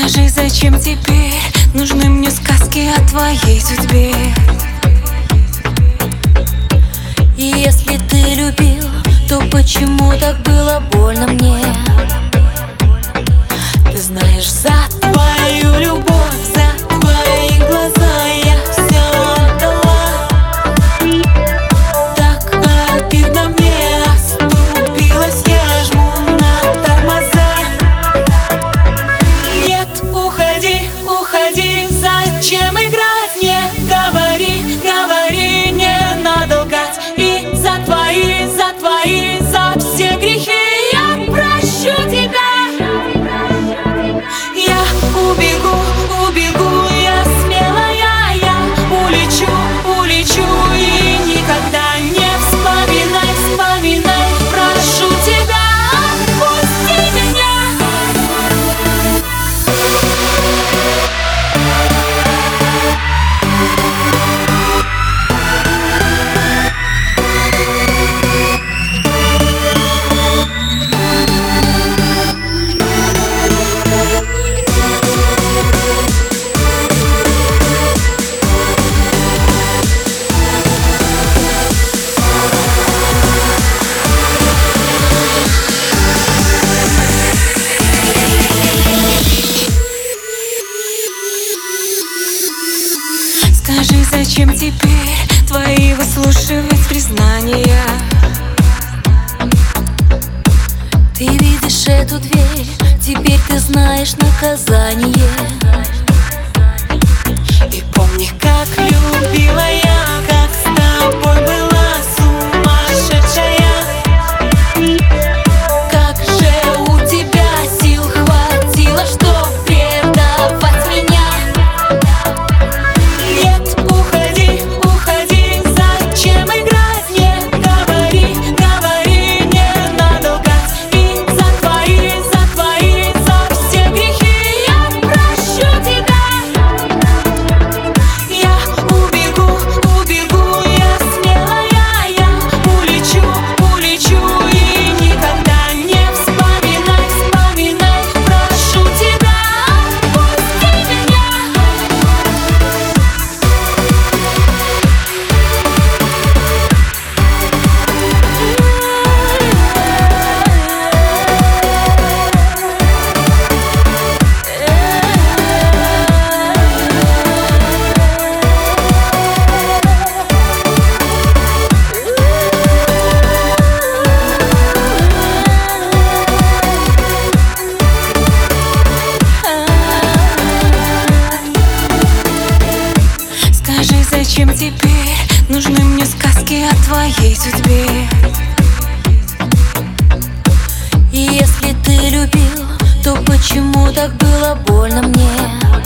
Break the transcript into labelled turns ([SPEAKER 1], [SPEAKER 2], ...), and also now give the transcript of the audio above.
[SPEAKER 1] Скажи, зачем теперь нужны мне сказки о твоей судьбе? И если ты любил, то почему так было больно мне? Ты знаешь, за твою любовь, за твои глаза я все отдала. Так обидно мне, оступилась, я жму на тормоза. Нет, уходи, уходи, зачем играть? Не говори, говори, не надо лгать. И за все грехи я прощу тебя. Я убегу, убегу, я смелая, я улечу, улечу. И никогда не вспоминай, вспоминай, прошу тебя, отпусти меня. Скажи, зачем теперь твои выслушивать признания? Ты видишь эту дверь, теперь ты знаешь наказание. И помни, как любила я, как с тобой была сумасшедшая. Как же у тебя сил хватило, чтоб предавать меня? Зачем теперь нужны мне сказки о твоей судьбе? И если ты любил, то почему так было больно мне?